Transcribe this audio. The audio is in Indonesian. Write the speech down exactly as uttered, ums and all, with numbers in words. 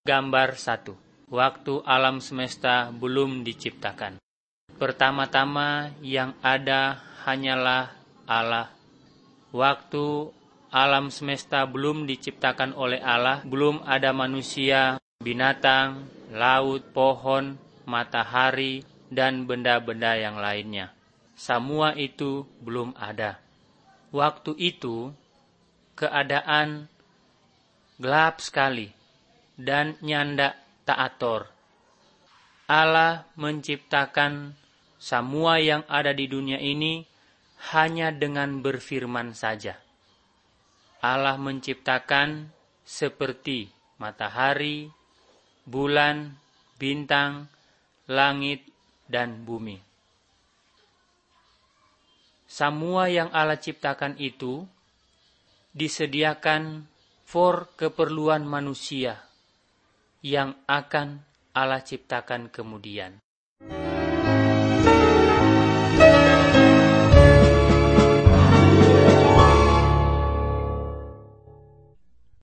Gambar satu. Waktu alam semesta belum diciptakan. Pertama-tama yang ada hanyalah Allah. Waktu alam semesta belum diciptakan oleh Allah, belum ada manusia, binatang, laut, pohon, matahari, dan benda-benda yang lainnya. Semua itu belum ada. Waktu itu, keadaan gelap sekali dan nyanda tak atur. Allah menciptakan semua yang ada di dunia ini hanya dengan berfirman saja. Allah menciptakan seperti matahari, bulan, bintang, langit, dan bumi. Semua yang Allah ciptakan itu disediakan for keperluan manusia yang akan Allah ciptakan kemudian.